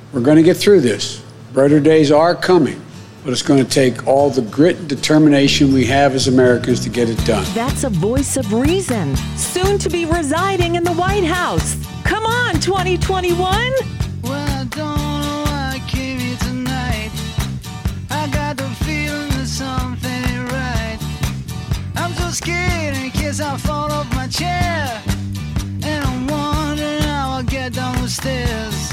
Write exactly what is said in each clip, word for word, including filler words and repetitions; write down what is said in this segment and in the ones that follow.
We're going to get through this. Brighter days are coming, but it's going to take all the grit and determination we have as Americans to get it done. That's a voice of reason, soon to be residing in the White House. Come on, twenty twenty-one. Well, I don't know why I came here tonight. I got the feeling that something ain't right. I'm so scared in case I fall off my chair. And I'm wondering how I'll get down the stairs.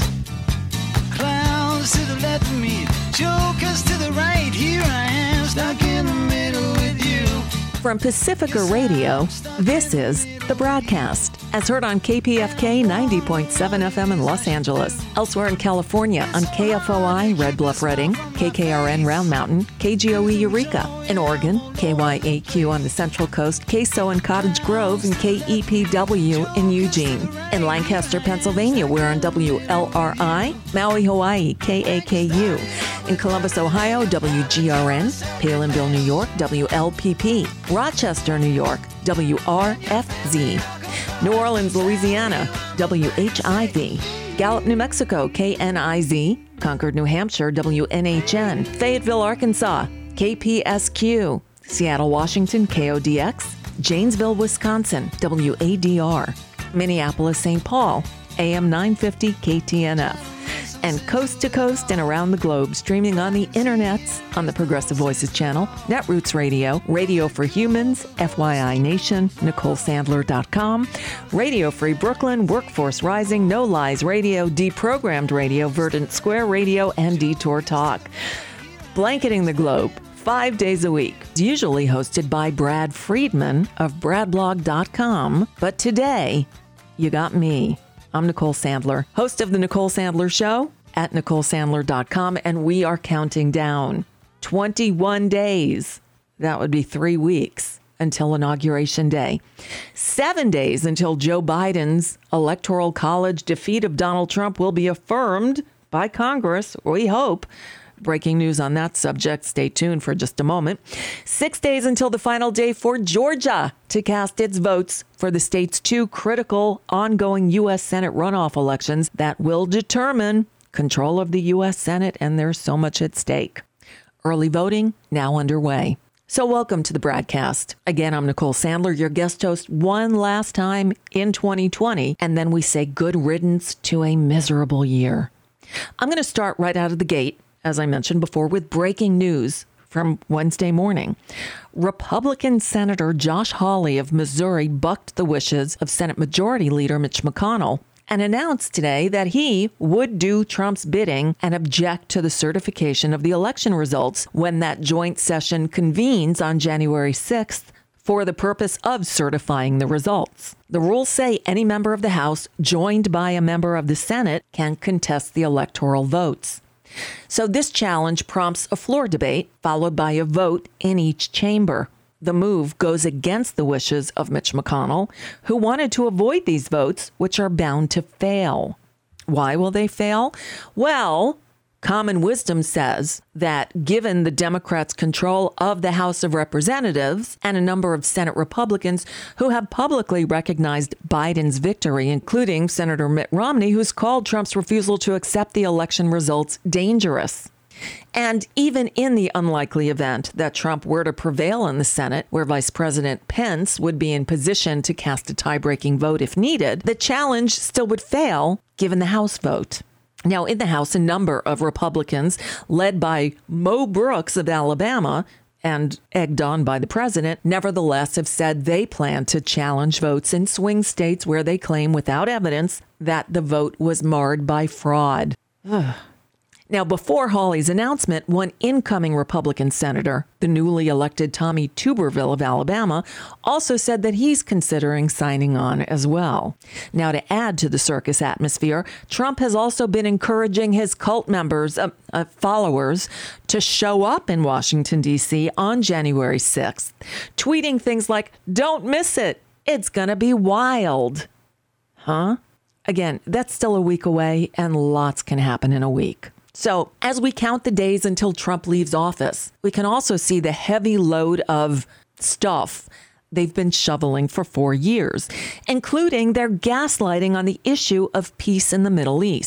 Clowns to the left of me, jokers to the right. Here I am, stuck in the middle with you. From Pacifica Radio, this is The Broadcast, as heard on K P F K ninety point seven F M in Los Angeles. Elsewhere in California on K F O I Red Bluff Redding, K K R N Round Mountain, K G O E Eureka. In Oregon, K Y A Q on the Central Coast, K S O in Cottage Grove, and K E P W in Eugene. In Lancaster, Pennsylvania, we're on W L R I, Maui, Hawaii, K A K U. In Columbus, Ohio, W G R N, Palinville, New York, W L P P. Rochester, New York, W R F Z. New Orleans, Louisiana, W H I V. Gallup, New Mexico, K N I Z. Concord, New Hampshire, W N H N. Fayetteville, Arkansas, K P S Q. Seattle, Washington, K O D X. Janesville, Wisconsin, W A D R. Minneapolis, Saint Paul, A M nine fifty K T N F. And coast to coast and around the globe, streaming on the internets, on the Progressive Voices channel, Netroots Radio, Radio for Humans, F Y I Nation, Nicole Sandler dot com, Radio Free Brooklyn, Workforce Rising, No Lies Radio, Deprogrammed Radio, Verdant Square Radio, and Detour Talk. Blanketing the globe, five days a week. It's usually hosted by Brad Friedman of brad blog dot com, but today, you got me. I'm Nicole Sandler, host of The Nicole Sandler Show at Nicole Sandler dot com, and we are counting down twenty-one days. That would be three weeks until Inauguration Day. Seven days until Joe Biden's Electoral College defeat of Donald Trump will be affirmed by Congress, we hope. Breaking news on that subject. Stay tuned for just a moment. Six days until the final day for Georgia to cast its votes for the state's two critical ongoing U S Senate runoff elections that will determine control of the U S Senate, and there's so much at stake. Early voting now underway. So welcome to the broadcast. Again, I'm Nicole Sandler, your guest host one last time in twenty twenty, and then we say good riddance to a miserable year. I'm going to start right out of the gate, as I mentioned before, with breaking news from Wednesday morning. Republican Senator Josh Hawley of Missouri bucked the wishes of Senate Majority Leader Mitch McConnell and announced today that he would do Trump's bidding and object to the certification of the election results when that joint session convenes on January sixth for the purpose of certifying the results. The rules say any member of the House joined by a member of the Senate can contest the electoral votes. So this challenge prompts a floor debate, followed by a vote in each chamber. The move goes against the wishes of Mitch McConnell, who wanted to avoid these votes, which are bound to fail. Why will they fail? Well, common wisdom says that given the Democrats' control of the House of Representatives and a number of Senate Republicans who have publicly recognized Biden's victory, including Senator Mitt Romney, who's called Trump's refusal to accept the election results dangerous. And even in the unlikely event that Trump were to prevail in the Senate, where Vice President Pence would be in position to cast a tie-breaking vote if needed, the challenge still would fail given the House vote. Now, in the House, a number of Republicans, led by Mo Brooks of Alabama and egged on by the president, nevertheless have said they plan to challenge votes in swing states where they claim without evidence that the vote was marred by fraud. Ugh. Now, before Hawley's announcement, one incoming Republican senator, the newly elected Tommy Tuberville of Alabama, also said that he's considering signing on as well. Now, to add to the circus atmosphere, Trump has also been encouraging his cult members, uh, uh, followers, to show up in Washington, D C on January sixth, tweeting things like, "Don't miss it. It's gonna be wild." Huh? Again, that's still a week away, and lots can happen in a week. So as we count the days until Trump leaves office, we can also see the heavy load of stuff they've been shoveling for four years, including their gaslighting on the issue of peace in the Middle East.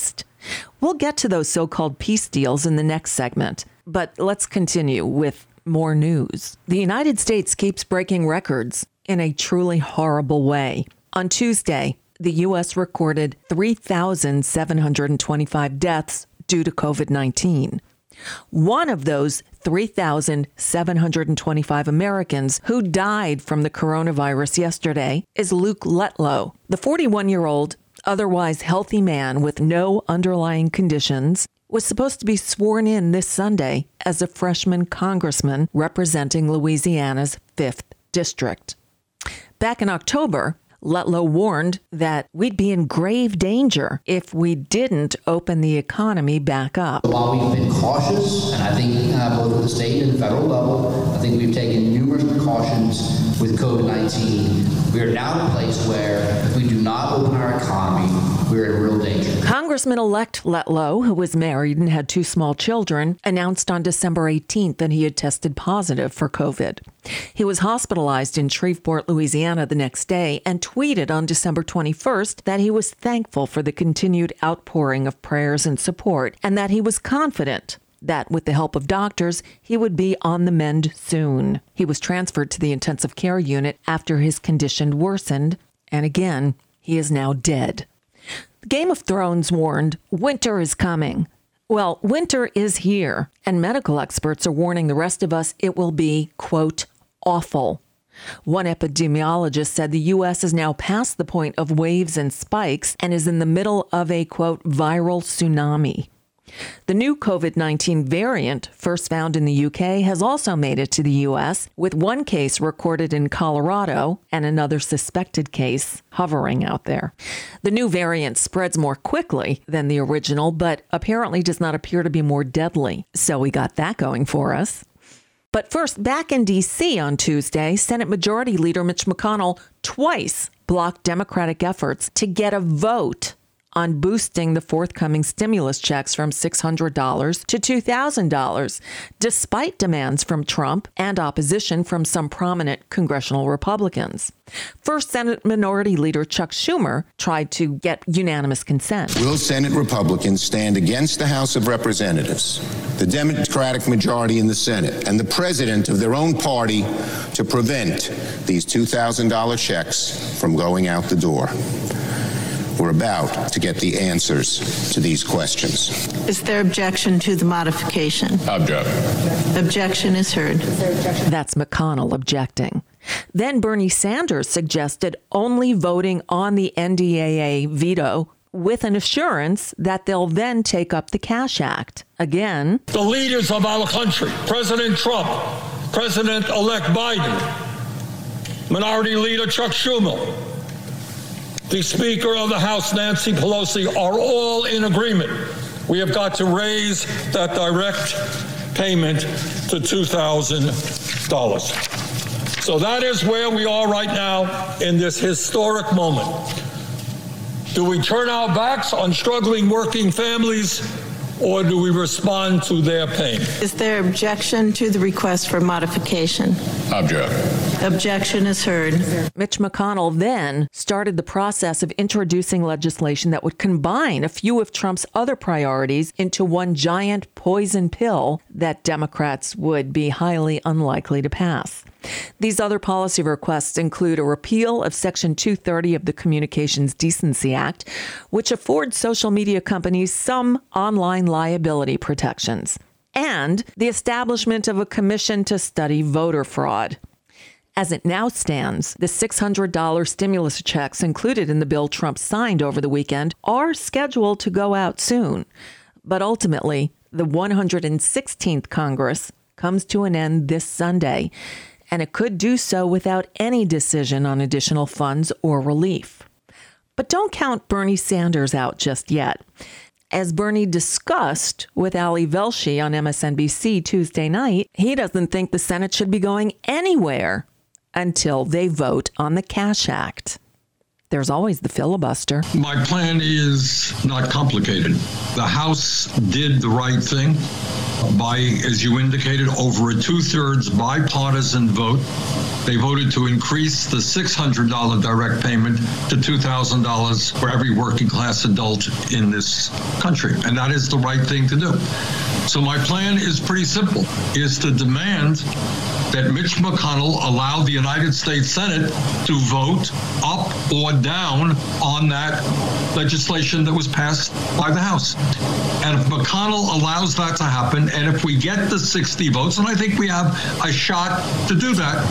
We'll get to those so-called peace deals in the next segment, but let's continue with more news. The United States keeps breaking records in a truly horrible way. On Tuesday, the U S recorded three thousand seven hundred twenty-five deaths due to COVID nineteen. One of those three thousand seven hundred twenty-five Americans who died from the coronavirus yesterday is Luke Letlow. The forty-one-year-old, otherwise healthy man with no underlying conditions was supposed to be sworn in this Sunday as a freshman congressman representing Louisiana's fifth District. Back in October, Letlow warned that we'd be in grave danger if we didn't open the economy back up. While we've been cautious, and I think uh, both at the state and federal level, I think we've taken numerous precautions with COVID nineteen. We are now in a place where if we do not open our economy, we're in real danger. Congressman-elect Letlow, who was married and had two small children, announced on December eighteenth that he had tested positive for COVID. He was hospitalized in Shreveport, Louisiana the next day and tweeted on December twenty-first that he was thankful for the continued outpouring of prayers and support and that he was confident that with the help of doctors, he would be on the mend soon. He was transferred to the intensive care unit after his condition worsened, and again, he is now dead. Game of Thrones warned, winter is coming. Well, winter is here, and medical experts are warning the rest of us it will be, quote, awful. One epidemiologist said the U S is now past the point of waves and spikes and is in the middle of a, quote, viral tsunami. The new COVID nineteen variant, first found in the U K, has also made it to the U S, with one case recorded in Colorado and another suspected case hovering out there. The new variant spreads more quickly than the original, but apparently does not appear to be more deadly. So we got that going for us. But first, back in D C on Tuesday, Senate Majority Leader Mitch McConnell twice blocked Democratic efforts to get a vote on boosting the forthcoming stimulus checks from six hundred dollars to two thousand dollars, despite demands from Trump and opposition from some prominent congressional Republicans. First, Senate Minority Leader Chuck Schumer tried to get unanimous consent. Will Senate Republicans stand against the House of Representatives, the Democratic majority in the Senate, and the president of their own party to prevent these two thousand dollars checks from going out the door? We're about to get the answers to these questions. Is there objection to the modification? Objection. Objection is heard. That's McConnell objecting. Then Bernie Sanders suggested only voting on the N D A A veto with an assurance that they'll then take up the Cash Act. Again, the leaders of our country, President Trump, President-elect Biden, Minority Leader Chuck Schumer, the Speaker of the House, Nancy Pelosi, are all in agreement. We have got to raise that direct payment to two thousand dollars. So that is where we are right now in this historic moment. Do we turn our backs on struggling working families, or do we respond to their pain? Is there objection to the request for modification? Objection. Objection is heard. Mitch McConnell then started the process of introducing legislation that would combine a few of Trump's other priorities into one giant poison pill that Democrats would be highly unlikely to pass. These other policy requests include a repeal of Section two thirty of the Communications Decency Act, which affords social media companies some online liability protections, and the establishment of a commission to study voter fraud. As it now stands, the six hundred dollars stimulus checks included in the bill Trump signed over the weekend are scheduled to go out soon. But ultimately, the one hundred sixteenth Congress comes to an end this Sunday, and it could do so without any decision on additional funds or relief. But don't count Bernie Sanders out just yet. As Bernie discussed with Ali Velshi on M S N B C Tuesday night, he doesn't think the Senate should be going anywhere until they vote on the Cash Act. there's always the filibuster. My plan is not complicated. The House did the right thing by, as you indicated, over a two-thirds bipartisan vote. They voted to increase the six hundred dollars direct payment to two thousand dollars for every working class adult in this country. And that is the right thing to do. So my plan is pretty simple, is to demand that Mitch McConnell allow the United States Senate to vote up or down on that legislation that was passed by the House. And if McConnell allows that to happen, and if we get the sixty votes, and I think we have a shot to do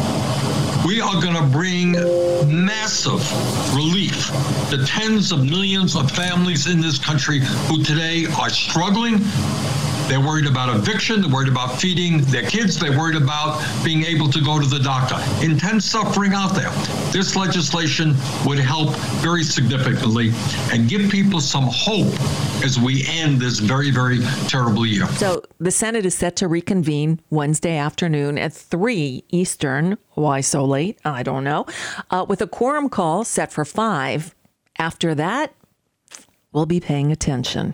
that, we are going to bring massive relief to tens of millions of families in this country who today are struggling. They're worried about eviction. They're worried about feeding their kids. They're worried about being able to go to the doctor. Intense suffering out there. This legislation would help very significantly and give people some hope as we end this very, very terrible year. So the Senate is set to reconvene Wednesday afternoon at three Eastern. Why so late? I don't know. Uh, with a quorum call set for five. After that, we'll be paying attention.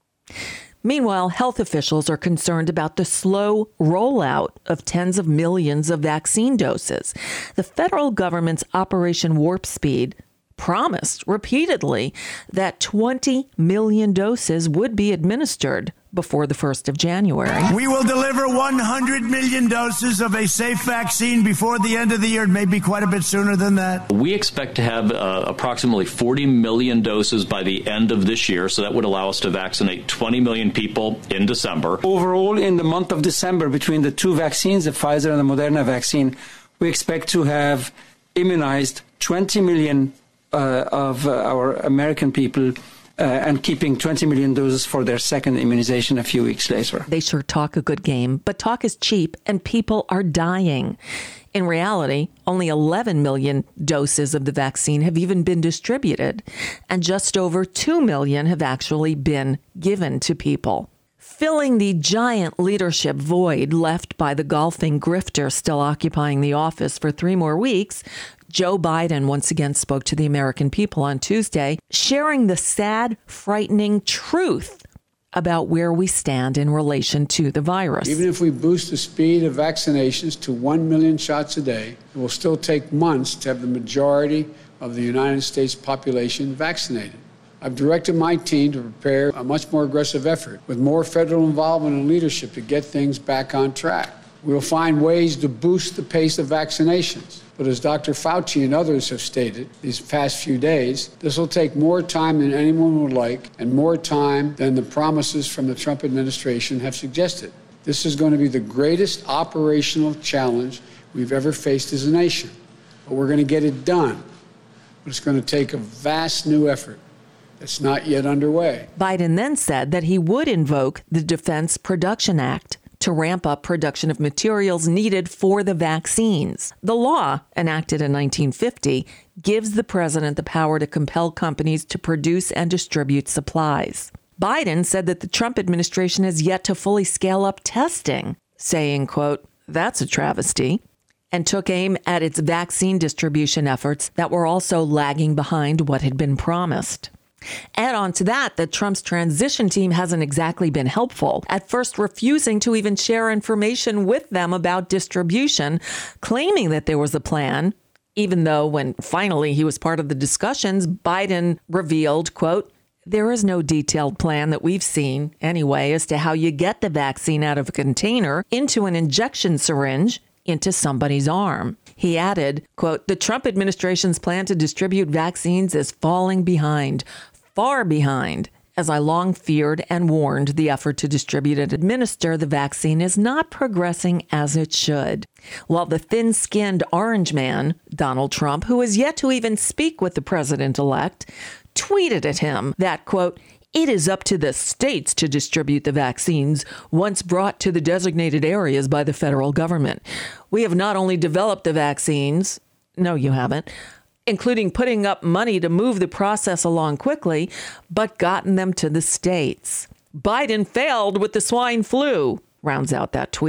Meanwhile, health officials are concerned about the slow rollout of tens of millions of vaccine doses. The federal government's Operation Warp Speed promised repeatedly that twenty million doses would be administered before the first of January. We will deliver one hundred million doses of a safe vaccine before the end of the year, maybe quite a bit sooner than that. We expect to have uh, approximately forty million doses by the end of this year, so that would allow us to vaccinate twenty million people in December. Overall, in the month of December, between the two vaccines, the Pfizer and the Moderna vaccine, we expect to have immunized twenty million uh, of uh, our American people Uh, and keeping twenty million doses for their second immunization a few weeks later. They sure talk a good game, but talk is cheap and people are dying. In reality, only eleven million doses of the vaccine have even been distributed, and just over two million have actually been given to people. Filling the giant leadership void left by the golfing grifter still occupying the office for three more weeks, Joe Biden once again spoke to the American people on Tuesday, sharing the sad, frightening truth about where we stand in relation to the virus. Even if we boost the speed of vaccinations to one million shots a day, it will still take months to have the majority of the United States population vaccinated. I've directed my team to prepare a much more aggressive effort with more federal involvement and leadership to get things back on track. We will find ways to boost the pace of vaccinations. But as Doctor Fauci and others have stated these past few days, this will take more time than anyone would like and more time than the promises from the Trump administration have suggested. This is going to be the greatest operational challenge we've ever faced as a nation. But we're going to get it done. But it's going to take a vast new effort that's not yet underway. Biden then said that he would invoke the Defense Production Act to ramp up production of materials needed for the vaccines. The law, enacted in nineteen fifty, gives the president the power to compel companies to produce and distribute supplies. Biden said that the Trump administration has yet to fully scale up testing, saying, quote, "That's a travesty," and took aim at its vaccine distribution efforts that were also lagging behind what had been promised. Add on to that that Trump's transition team hasn't exactly been helpful, at first refusing to even share information with them about distribution, claiming that there was a plan, even though when finally he was part of the discussions, Biden revealed, quote, "There is no detailed plan that we've seen anyway as to how you get the vaccine out of a container into an injection syringe into somebody's arm." He added, quote, "The Trump administration's plan to distribute vaccines is falling behind, far behind. As I long feared and warned, the effort to distribute and administer the vaccine is not progressing as it should." While the thin-skinned orange man, Donald Trump, who has yet to even speak with the president-elect, tweeted at him that, quote, "It is up to the states to distribute the vaccines once brought to the designated areas by the federal government. We have not only developed the vaccines," no, you haven't, "including putting up money to move the process along quickly, but gotten them to the states. Biden failed with the swine flu," rounds out that tweet.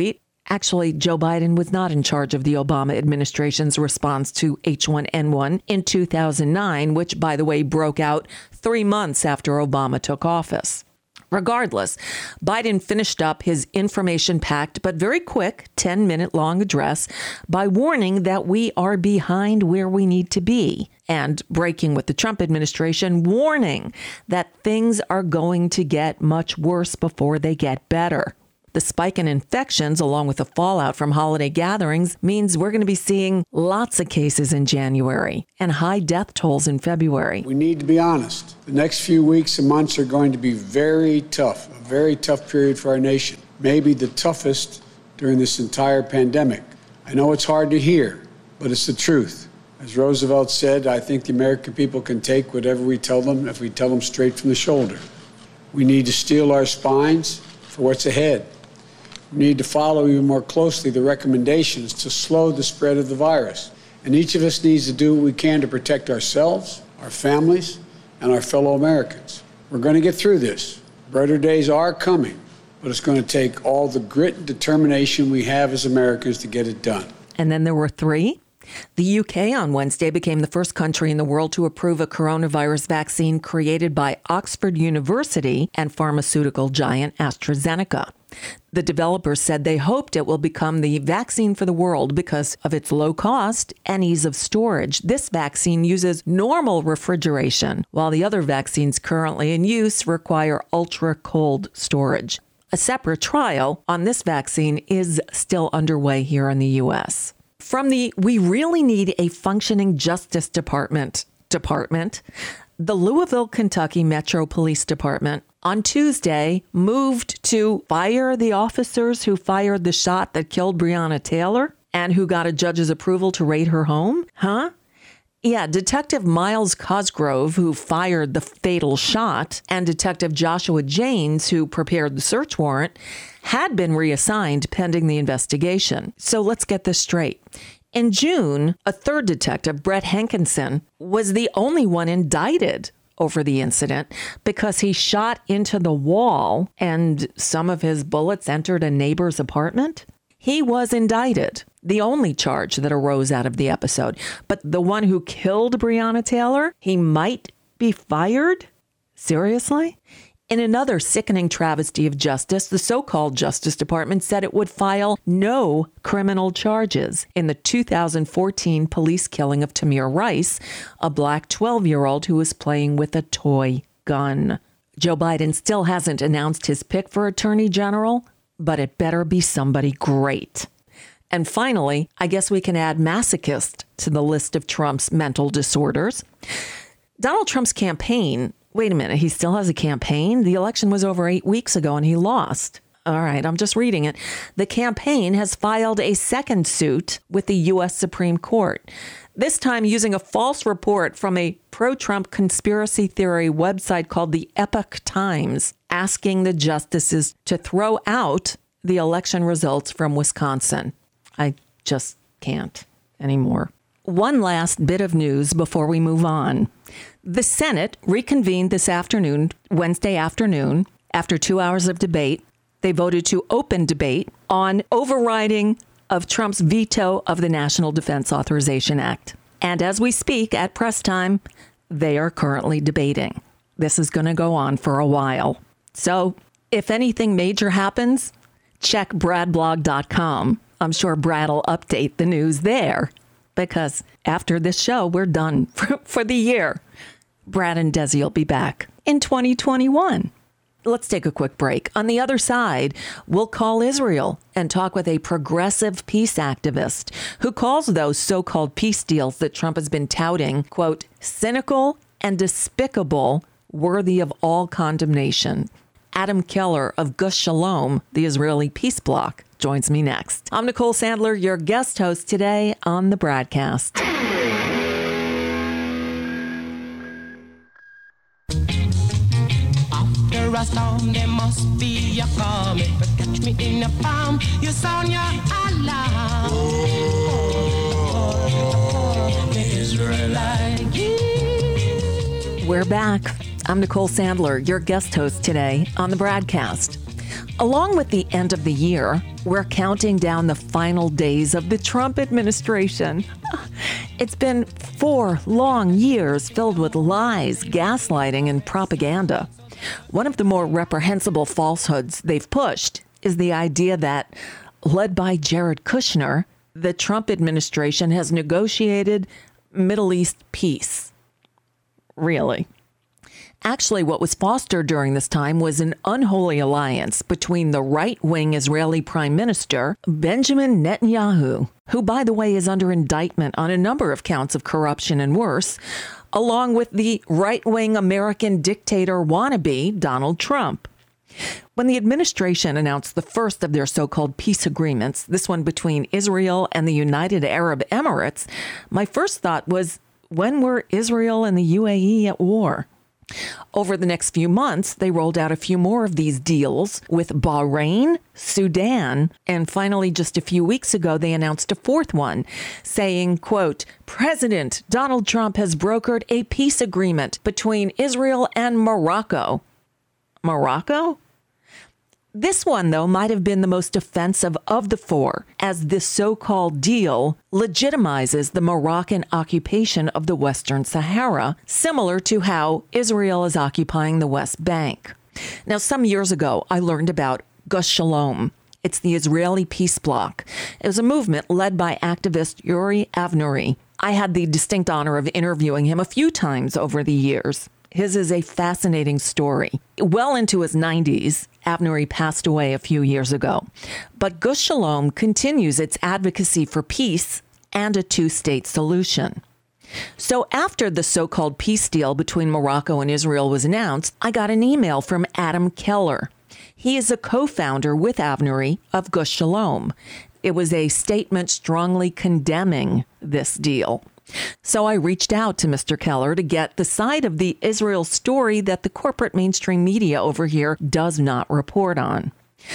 Actually, Joe Biden was not in charge of the Obama administration's response to H one N one in two thousand nine, which, by the way, broke out three months after Obama took office. Regardless, Biden finished up his information-packed but very quick ten-minute long address by warning that we are behind where we need to be, and breaking with the Trump administration, warning that things are going to get much worse before they get better. The spike in infections, along with the fallout from holiday gatherings, means we're going to be seeing lots of cases in January and high death tolls in February. We need to be honest. The next few weeks and months are going to be very tough, a very tough period for our nation, maybe the toughest during this entire pandemic. I know it's hard to hear, but it's the truth. As Roosevelt said, I think the American people can take whatever we tell them if we tell them straight from the shoulder. We need to steel our spines for what's ahead. We need to follow even more closely the recommendations to slow the spread of the virus. And each of us needs to do what we can to protect ourselves, our families, and our fellow Americans. We're going to get through this. Brighter days are coming, but it's going to take all the grit and determination we have as Americans to get it done. And then there were three. The U K on Wednesday became the first country in the world to approve a coronavirus vaccine created by Oxford University and pharmaceutical giant AstraZeneca. The developers said they hoped it will become the vaccine for the world because of its low cost and ease of storage. This vaccine uses normal refrigeration, while the other vaccines currently in use require ultra-cold storage. A separate trial on this vaccine is still underway here in the U S. From the "we really need a functioning Justice Department" department, the Louisville, Kentucky Metro Police Department on Tuesday moved to fire the officers who fired the shot that killed Breonna Taylor and who got a judge's approval to raid her home. Huh? Yeah, Detective Miles Cosgrove, who fired the fatal shot, and Detective Joshua Janes, who prepared the search warrant, had been reassigned pending the investigation. So let's get this straight. In June, a third detective, Brett Hankinson, was the only one indicted over the incident because he shot into the wall and some of his bullets entered a neighbor's apartment. He was indicted, the only charge that arose out of the episode. But the one who killed Breonna Taylor, he might be fired? Seriously? In another sickening travesty of justice, the so-called Justice Department said it would file no criminal charges in the two thousand fourteen police killing of Tamir Rice, a black twelve-year-old who was playing with a toy gun. Joe Biden still hasn't announced his pick for Attorney General, but it better be somebody great. And finally, I guess we can add masochist to the list of Trump's mental disorders. Donald Trump's campaign, wait a minute, he still has a campaign? The election was over eight weeks ago and he lost. All right, I'm just reading it. The campaign has filed a second suit with the U S Supreme Court, this time using a false report from a pro-Trump conspiracy theory website called the Epoch Times, asking the justices to throw out the election results from Wisconsin. I just can't anymore. One last bit of news before we move on. The Senate reconvened this afternoon, Wednesday afternoon, after two hours of debate. They voted to open debate on overriding of Trump's veto of the National Defense Authorization Act. And as we speak at press time, they are currently debating. This is going to go on for a while. So if anything major happens, check brad blog dot com. I'm sure Brad will update the news there because after this show, we're done for, for the year. Brad and Desi will be back in twenty twenty-one. Let's take a quick break. On the other side, we'll call Israel and talk with a progressive peace activist who calls those so-called peace deals that Trump has been touting, quote, cynical and despicable, worthy of all condemnation. Adam Keller of Gush Shalom, the Israeli peace bloc, joins me next. I'm Nicole Sandler, your guest host today on the broadcast. After a storm, there must be a calm. If you catch me in a palm, you sound your alarm. Oh, the Israelite. We're back. I'm Nicole Sandler, your guest host today on the broadcast. Along with the end of the year, we're counting down the final days of the Trump administration. It's been four long years filled with lies, gaslighting, and propaganda. One of the more reprehensible falsehoods they've pushed is the idea that, led by Jared Kushner, the Trump administration has negotiated Middle East peace. Really? Actually, what was fostered during this time was an unholy alliance between the right-wing Israeli Prime Minister, Benjamin Netanyahu, who, by the way, is under indictment on a number of counts of corruption and worse, along with the right-wing American dictator wannabe, Donald Trump. When the administration announced the first of their so-called peace agreements, this one between Israel and the United Arab Emirates, my first thought was, when were Israel and the U A E at war? Over the next few months, they rolled out a few more of these deals with Bahrain, Sudan, and finally, just a few weeks ago, they announced a fourth one, saying, quote, President Donald Trump has brokered a peace agreement between Israel and Morocco. Morocco? This one, though, might have been the most offensive of the four, as this so-called deal legitimizes the Moroccan occupation of the Western Sahara, similar to how Israel is occupying the West Bank. Now, some years ago, I learned about Gush Shalom. It's the Israeli peace bloc. It was a movement led by activist Uri Avnery. I had the distinct honor of interviewing him a few times over the years. His is a fascinating story. Well into his nineties, Avnery passed away a few years ago. But Gush Shalom continues its advocacy for peace and a two-state solution. So after the so-called peace deal between Morocco and Israel was announced, I got an email from Adam Keller. He is a co-founder with Avnery of Gush Shalom. It was a statement strongly condemning this deal. So I reached out to Mister Keller to get the side of the Israel story that the corporate mainstream media over here does not report on.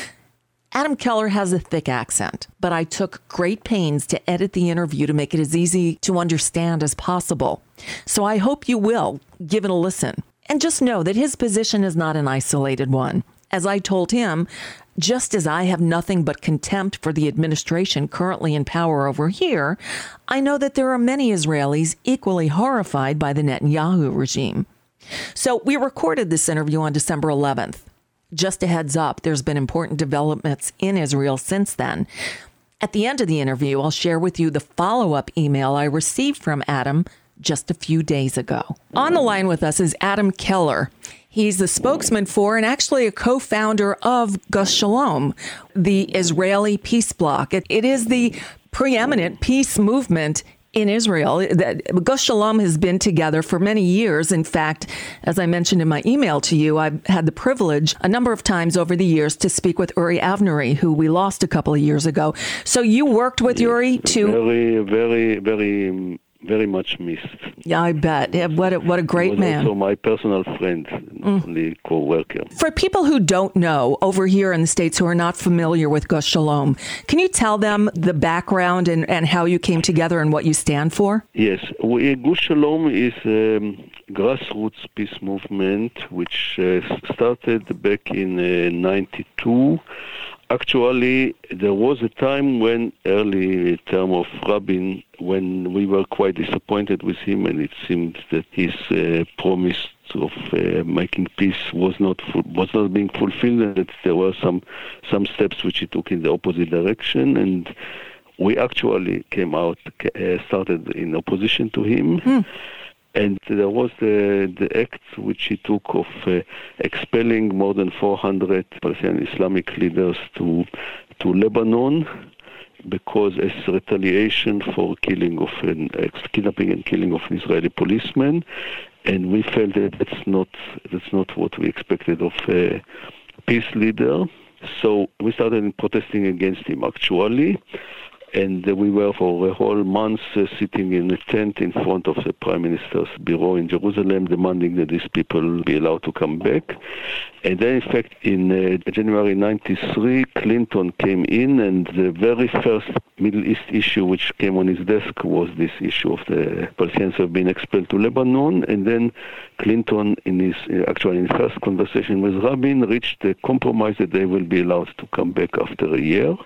Adam Keller has a thick accent, but I took great pains to edit the interview to make it as easy to understand as possible. So I hope you will give it a listen. And just know that his position is not an isolated one. As I told him, just as I have nothing but contempt for the administration currently in power over here, I know that there are many Israelis equally horrified by the Netanyahu regime. So we recorded this interview on December eleventh. Just a heads up, there's been important developments in Israel since then. At the end of the interview, I'll share with you the follow-up email I received from Adam just a few days ago. On the line with us is Adam Keller. He's the spokesman for and actually a co-founder of Gush Shalom, the Israeli peace bloc. It, it is the preeminent peace movement in Israel. Gush Shalom has been together for many years. In fact, as I mentioned in my email to you, I've had the privilege a number of times over the years to speak with Uri Avnery, who we lost a couple of years ago. So you worked with yes, Uri to... Very, very, very... very much missed. Yeah, I bet. Yeah, what a, what a great he was man. Also my personal friend, not mm. only co-worker. For people who don't know over here in the States who are not familiar with Gush Shalom, can you tell them the background and, and how you came together and what you stand for? Yes. We, Gush Shalom is a grassroots peace movement which uh, started back in uh, ninety-two. Actually, there was a time when, early term of Rabin, when we were quite disappointed with him, and it seemed that his uh, promise of uh, making peace was not fu- was not being fulfilled, and that there were some some steps which he took in the opposite direction, and we actually came out, uh, started in opposition to him. Hmm. And there was the, the act which he took of uh, expelling more than four hundred Palestinian Islamic leaders to to Lebanon because as retaliation for killing of an uh, kidnapping and killing of an Israeli policeman. And we felt that that's not that's not what we expected of a peace leader. So we started protesting against him actually. and we were for a whole month uh, sitting in a tent in front of the Prime Minister's bureau in Jerusalem, demanding that these people be allowed to come back. And then, in fact, in uh, January ninety-three, Clinton came in, and the very first Middle East issue which came on his desk was this issue of the Palestinians have been expelled to Lebanon. And then Clinton, in his uh, actually in his first conversation with Rabin, reached a compromise that they will be allowed to come back after a year.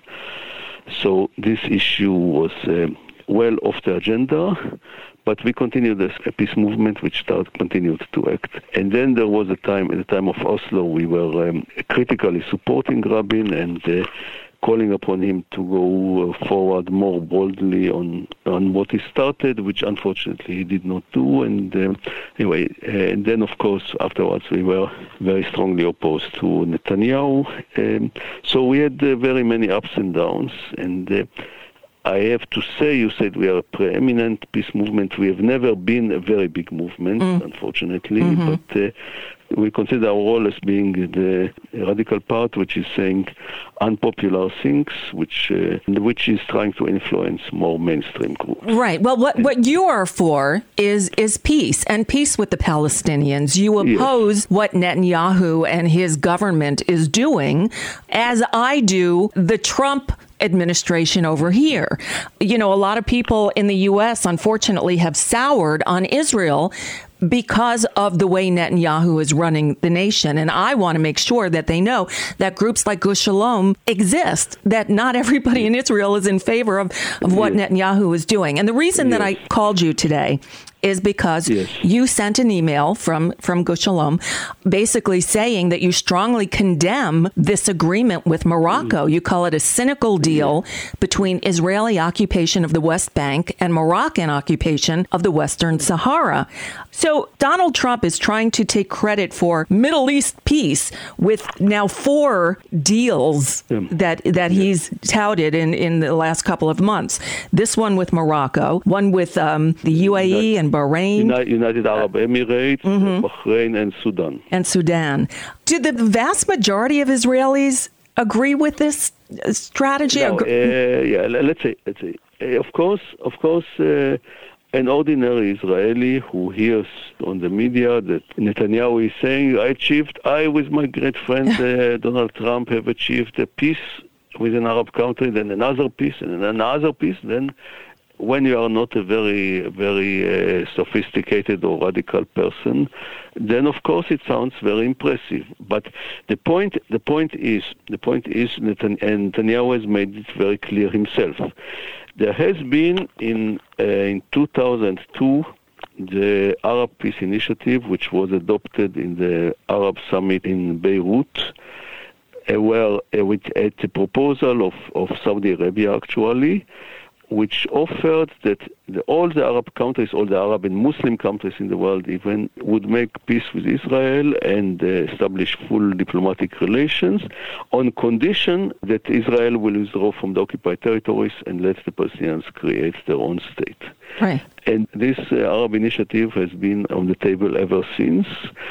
So this issue was uh, well off the agenda, but we continued this a peace movement which started, continued to act. And then there was a time, at the time of Oslo, we were um, critically supporting Rabin and uh, calling upon him to go uh, forward more boldly on on what he started, which unfortunately he did not do. And um, anyway, uh, and then of course afterwards we were very strongly opposed to Netanyahu. Um, so we had uh, very many ups and downs. And uh, I have to say, you said we are a preeminent peace movement. We have never been a very big movement, mm. unfortunately, mm-hmm. but uh, we consider our role as being the radical part, which is saying unpopular things, which uh, which is trying to influence more mainstream groups. Right. Well, what, what you are for is is peace, and peace with the Palestinians. You oppose yes. what Netanyahu and his government is doing, as I do the Trump administration over here. You know, a lot of people in the U S, unfortunately, have soured on Israel because of the way Netanyahu is running the nation. And I want to make sure that they know that groups like Gush Shalom exist, that not everybody in Israel is in favor of, of what yes. Netanyahu is doing. And the reason yes. that I called you today is because yes. you sent an email from, from Gush Shalom basically saying that you strongly condemn this agreement with Morocco. Mm. You call it a cynical deal yeah. between Israeli occupation of the West Bank and Moroccan occupation of the Western Sahara. So Donald Trump is trying to take credit for Middle East peace with now four deals yeah. that that yeah. he's touted in, in the last couple of months. This one with Morocco, one with um, the U A E and Bahrain, United Arab Emirates, mm-hmm. Bahrain, and Sudan. And Sudan. Do the vast majority of Israelis agree with this strategy? No, uh, yeah, let's say, let's say, uh, of course, of course, uh, an ordinary Israeli who hears on the media that Netanyahu is saying, "I achieved, I with my great friend uh, Donald Trump have achieved a peace with an Arab country, then another peace, and another peace," then when you are not a very, very uh, sophisticated or radical person, then of course it sounds very impressive. But the point, the point is, the point is, Netanyahu has made it very clear himself. There has been in uh, in two thousand two the Arab Peace Initiative, which was adopted in the Arab Summit in Beirut, uh, where uh, with, at the proposal of, of Saudi Arabia actually, which offered that the, all the Arab countries, all the Arab and Muslim countries in the world even, would make peace with Israel and uh, establish full diplomatic relations on condition that Israel will withdraw from the occupied territories and let the Palestinians create their own state. Right. And this uh, Arab initiative has been on the table ever since,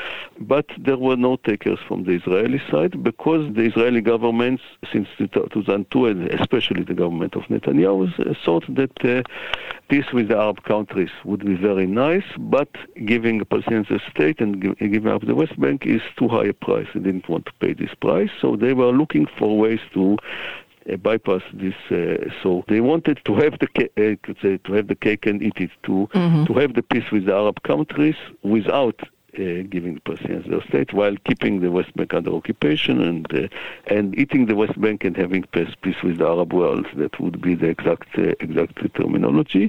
but there were no takers from the Israeli side because the Israeli government, since two thousand two, and especially the government of Netanyahu, thought that uh, peace with the Arab countries would be very nice, but giving the Palestinians a state and give, giving up the West Bank is too high a price. They didn't want to pay this price, so they were looking for ways to Uh, bypass this. Uh, so they wanted to have the ca- uh, could say to have the cake and eat it, to mm-hmm. to have the peace with the Arab countries without uh, giving the Palestinians their state, while keeping the West Bank under occupation and uh, and eating the West Bank and having peace, peace with the Arab world. That would be the exact uh, exact terminology.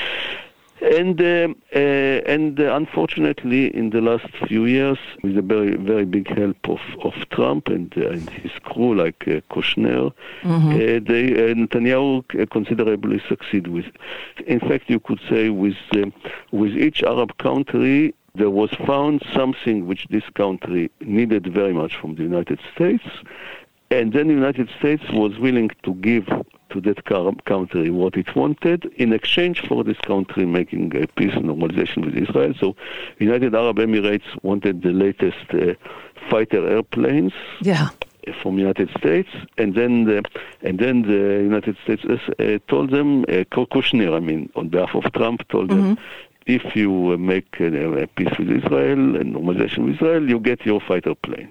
And uh, uh, and uh, unfortunately, in the last few years, with a very very big help of, of Trump and, uh, and his crew, like uh, Kushner, mm-hmm. uh, they uh, Netanyahu considerably succeed with. In fact, you could say with uh, with each Arab country, there was found something which this country needed very much from the United States, and then the United States was willing to give to that country what it wanted in exchange for this country making a peace and normalization with Israel. So United Arab Emirates wanted the latest uh, fighter airplanes. Yeah. from the United States, and then the, and then the United States uh, told them, uh, Kushner, I mean, on behalf of Trump, told mm-hmm. them, if you uh, make uh, a peace with Israel and normalization with Israel, you get your fighter planes.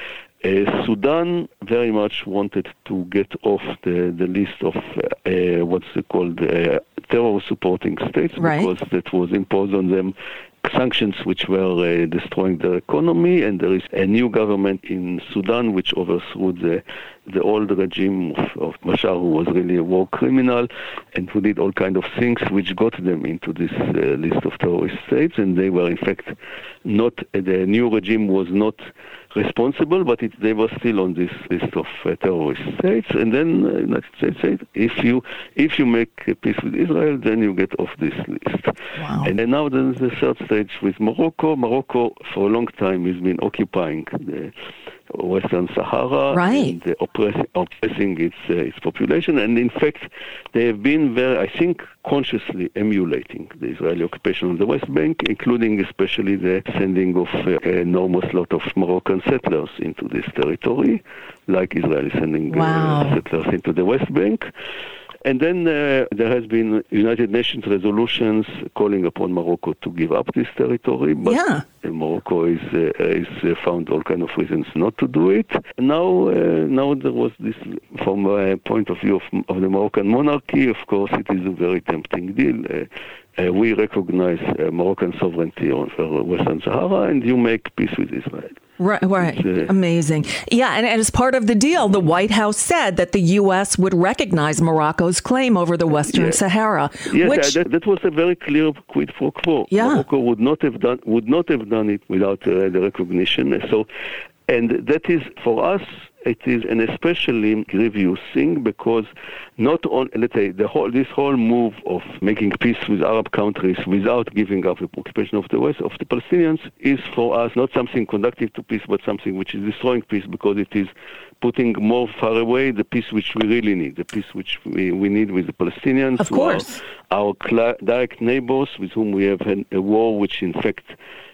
Uh, Sudan very much wanted to get off the, the list of uh, uh, what's called uh, terror-supporting states, right. because that was imposed on them sanctions which were uh, destroying their economy, and there is a new government in Sudan which overthrew the the old regime of, of Bashar, who was really a war criminal and who did all kind of things which got them into this uh, list of terrorist states, and they were in fact not, uh, the new regime was not responsible, but it, they were still on this list of uh, terrorist states. And then uh, United States said, if you if you make a peace with Israel, then you get off this list. Wow. And then now there's the third stage with Morocco. Morocco for a long time has been occupying the Western Sahara, right. and uh, oppress, oppressing its uh, its population, and in fact they have been very, I think, consciously emulating the Israeli occupation of the West Bank, including especially the sending of uh, an enormous lot of Moroccan settlers into this territory, like Israel is sending wow. uh, settlers into the West Bank. And then uh, there has been United Nations resolutions calling upon Morocco to give up this territory, but yeah. Morocco is uh, is uh, found all kind of reasons not to do it. Now, uh, now there was this, from a point of view of, of the Moroccan monarchy, of course, it is a very tempting deal. Uh, uh, we recognize uh, Moroccan sovereignty over Western Sahara, and you make peace with Israel. Right, right. Uh, Amazing. Yeah, and, and as part of the deal, the White House said that the U S would recognize Morocco's claim over the Western yes. Sahara. Yes, which, that, that was a very clear quid pro quo. Yeah. Morocco would not have done would not have done it without uh, the recognition. So, and that is for us. It is an especially grievous thing because not on, let's say, the whole this whole move of making peace with Arab countries without giving up the occupation of the West of the Palestinians is for us not something conducive to peace, but something which is destroying peace because it is putting more far away the peace which we really need, the peace which we, we need with the Palestinians, of course, our cl- direct neighbors with whom we have had a war which in fact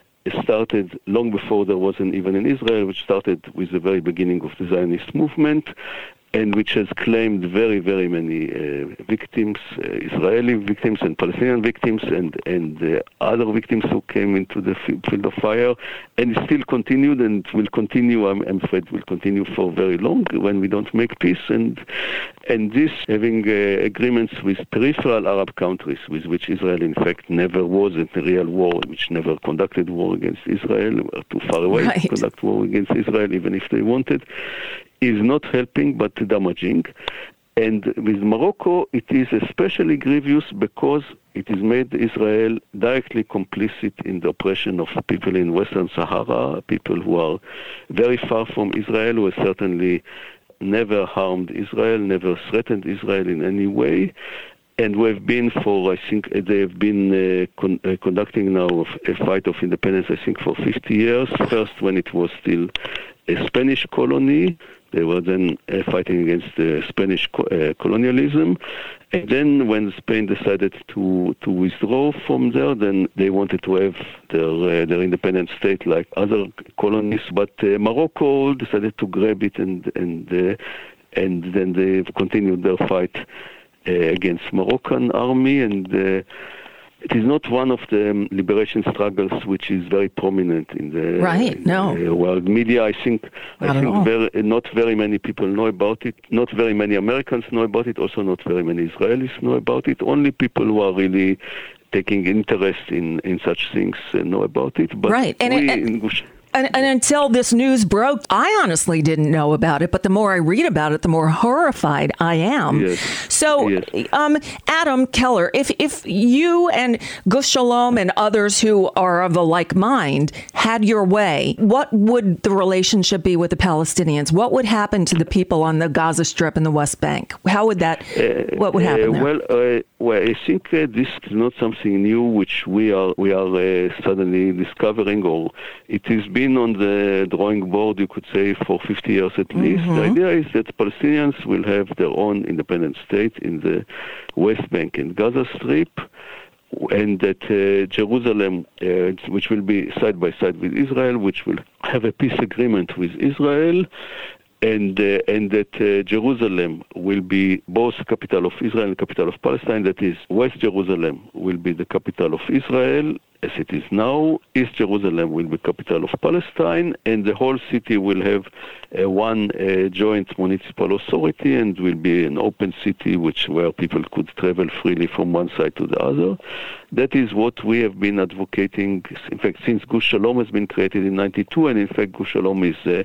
started long before there wasn't even in Israel, which started with the very beginning of the Zionist movement, and which has claimed very, very many uh, victims, uh, Israeli victims and Palestinian victims, and, and uh, other victims who came into the field of fire, and it still continued and will continue, I'm, I'm afraid will continue for very long when we don't make peace. And and this, having uh, agreements with peripheral Arab countries, with which Israel in fact never was in a real war, which never conducted war against Israel, were too far away right. to conduct war against Israel, even if they wanted, is not helping but damaging. And with Morocco, it is especially grievous because it has made Israel directly complicit in the oppression of people in Western Sahara, people who are very far from Israel, who have certainly never harmed Israel, never threatened Israel in any way. And we have been for, I think, they have been uh, con- uh, conducting now a fight of independence, I think, for fifty years. First, when it was still a Spanish colony. They were then uh, fighting against the Spanish co- uh, colonialism. And then when Spain decided to, to withdraw from there, then they wanted to have their, uh, their independent state like other colonies. But uh, Morocco decided to grab it, and and uh, and then they continued their fight uh, against Moroccan army. And uh, it is not one of the um, liberation struggles which is very prominent in the, right, in no. the world media. I think not I think very, not very many people know about it. Not very many Americans know about it. Also, not very many Israelis know about it. Only people who are really taking interest in, in such things uh, know about it. But right, and, we it, and, in Gush- and, and until this news broke, I honestly didn't know about it. But the more I read about it, the more horrified I am. Yes. So, yes. um, Adam Keller, if if you and Gush Shalom and others who are of a like mind had your way, what would the relationship be with the Palestinians? What would happen to the people on the Gaza Strip and the West Bank? How would that? Uh, what would happen uh, there? Well, uh, well, I think uh, this is not something new which we are we are uh, suddenly discovering, or it has been on the drawing board, you could say, for fifty years at mm-hmm. least. The idea is that Palestinians will have their own independent state in the West Bank and Gaza Strip, and that uh, Jerusalem, uh, which will be side by side with Israel, which will have a peace agreement with Israel, and uh, and that uh, Jerusalem will be both the capital of Israel and the capital of Palestine. That is, West Jerusalem will be the capital of Israel, as it is now. East Jerusalem will be capital of Palestine, and the whole city will have uh, one uh, joint municipal authority, and will be an open city, which where people could travel freely from one side to the other. That is what we have been advocating. In fact, since Gush Shalom has been created in ninety-two, and in fact, Gush Shalom is Uh,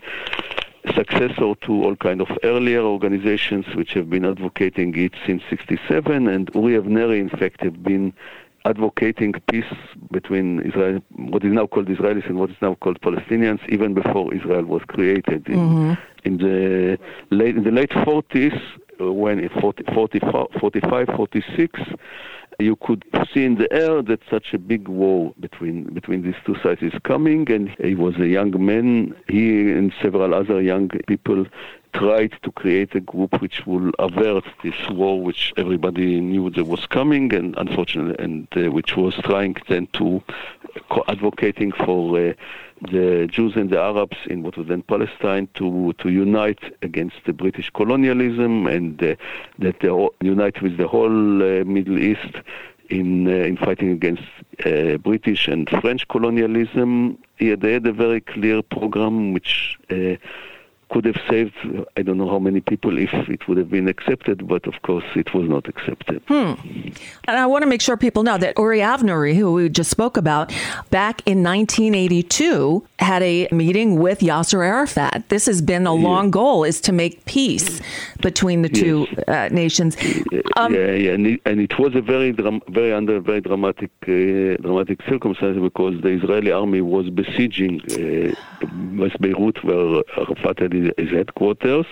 successor to all kind of earlier organizations which have been advocating it since sixty-seven, and Uri Avneri, in fact, have been advocating peace between Israel, what is now called Israelis and what is now called Palestinians, even before Israel was created. In, mm-hmm. in the late in the late forties, when in forty, forty, forty-five, forty-six, you could see in the air that such a big war between between these two sides is coming, and he was a young man. He and several other young people tried to create a group which will avert this war, which everybody knew that was coming, and unfortunately, and uh, which was trying then to uh, advocating for uh, the Jews and the Arabs in what was then Palestine to to unite against the British colonialism, and uh, that they unite with the whole uh, Middle East in uh, in fighting against uh, British and French colonialism. Yeah, they had a very clear program which uh, could have saved, I don't know how many people if it would have been accepted, but of course it was not accepted. Hmm. And I want to make sure people know that Uri Avneri, who we just spoke about, back in nineteen eighty-two, had a meeting with Yasser Arafat. This has been a long yeah. goal, is to make peace between the two yes. uh, nations. Um, yeah, yeah, and it, and it was a very, dram- very under very dramatic, uh, dramatic circumstance, because the Israeli army was besieging uh, West Beirut, where Arafat had his headquarters,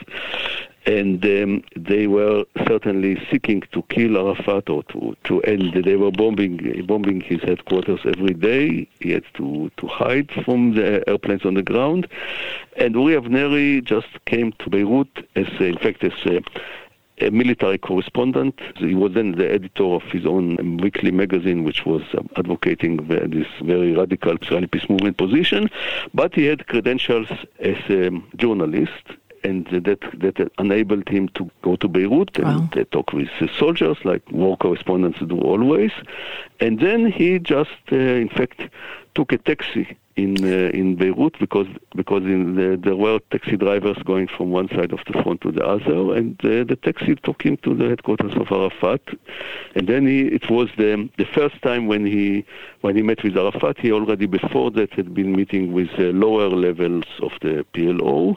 and um, they were certainly seeking to kill Arafat or to, to end. They were bombing bombing his headquarters every day. He had to, to hide from the airplanes on the ground. And Uri Avneri just came to Beirut as, a, in fact, as a, a military correspondent. He was then the editor of his own weekly magazine, which was um, advocating the, this very radical Israeli peace movement position. But he had credentials as a journalist, and that that enabled him to go to Beirut and wow. talk with the soldiers, like war correspondents do always. And then he just, uh, in fact, took a taxi in uh, in Beirut, because because in the, there were taxi drivers going from one side of the front to the other, and uh, the taxi took him to the headquarters of Arafat. And then he, it was the the first time when he when he met with Arafat. He already before that had been meeting with uh, lower levels of the P L O.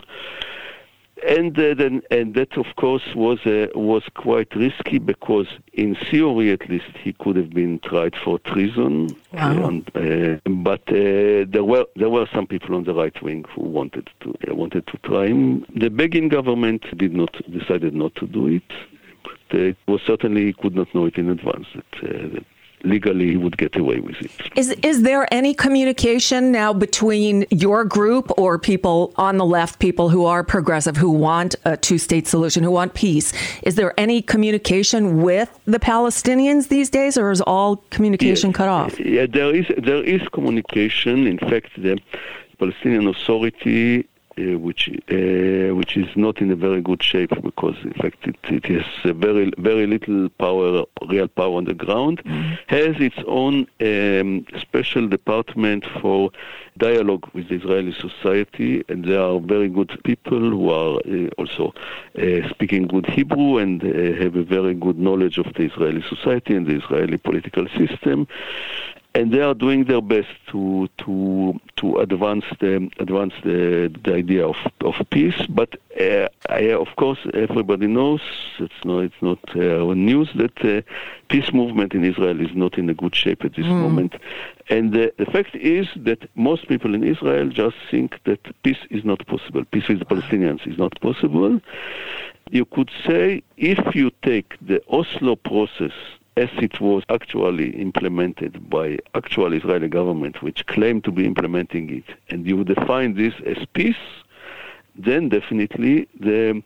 And uh, then, and that, of course, was uh, was quite risky, because in theory, at least, he could have been tried for treason. Wow. Uh, and, uh, but uh, there were there were some people on the right wing who wanted to uh, wanted to try him. The Begin government did not decided not to do it. But uh, it was certainly, he could not know it in advance that. Uh, that legally he would get away with it. Is is there any communication now between your group or people on the left, people who are progressive, who want a two-state solution, who want peace? Is there any communication with the Palestinians these days, or is all communication yes. cut off? Yeah, there is there is communication. In fact, the Palestinian Authority, Uh, which uh, which is not in a very good shape, because in fact it, it has a very very little power, real power on the ground, mm-hmm. has its own um, special department for dialogue with the Israeli society, and they are very good people who are uh, also uh, speaking good Hebrew and uh, have a very good knowledge of the Israeli society and the Israeli political system. And they are doing their best to to to advance the advance the, the idea of, of peace. But uh, I, of course, everybody knows, it's not it's not uh, news, that the uh, peace movement in Israel is not in a good shape at this mm. moment. And the, the fact is that most people in Israel just think that peace is not possible. Peace with the Palestinians is not possible. You could say, if you take the Oslo process as it was actually implemented by actual Israeli government, which claimed to be implementing it, and you define this as peace, then definitely the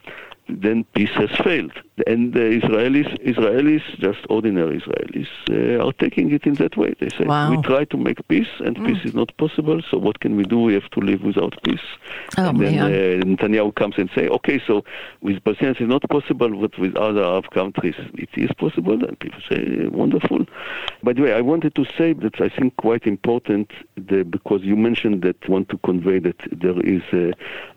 then peace has failed. And the Israelis, Israelis, just ordinary Israelis, uh, are taking it in that way. They say, wow. we try to make peace, and mm. peace is not possible, so what can we do? We have to live without peace. Oh, and then man. uh, Netanyahu comes and say, okay, so with Palestinians it's not possible, but with other Arab countries it is possible, and people say, wonderful. By the way, I wanted to say that I think quite important, the, because you mentioned that want to convey that there is a